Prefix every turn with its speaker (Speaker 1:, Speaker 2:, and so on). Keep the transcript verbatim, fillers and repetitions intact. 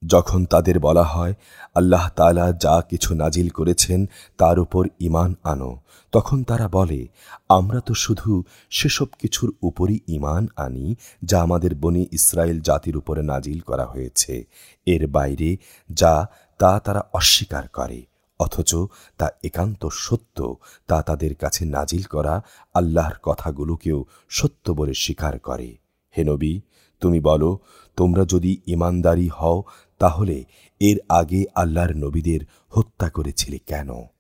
Speaker 1: যখন তাদের বলা হয় আল্লাহ তাআলা যা কিছু নাজিল করেছেন তার উপর ঈমান আনো, তখন তারা বলে, আমরা তো শুধু সেসব কিছুর উপরই ঈমান আনি যা আমাদের বনী ইসরাইল জাতির উপরে নাজিল করা হয়েছে। এর বাইরে যা তা তারা অস্বীকার করে, অথচ তা একান্ত সত্য। তা তাদের কাছে নাজিল করা আল্লাহর কথাগুলোকেও সত্য বলে স্বীকার করে। হে নবী, তুমি বলো, তোমরা যদি ঈমানদারী হও তাহলে এর আগে আল্লাহর নবীদের হত্যা করেছিলে কেন?